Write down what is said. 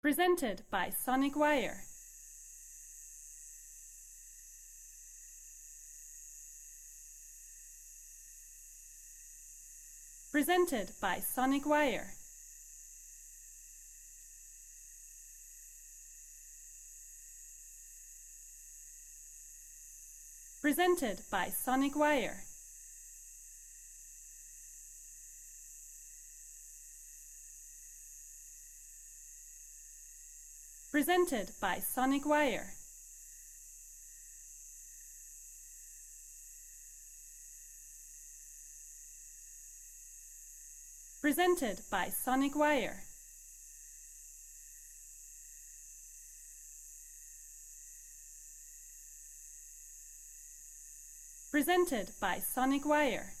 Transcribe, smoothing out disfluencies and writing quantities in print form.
Presented by Sonic Wire. Presented by Sonic Wire. Presented by Sonic Wire. Presented by Sonic Wire. Presented by Sonic Wire. Presented by Sonic Wire.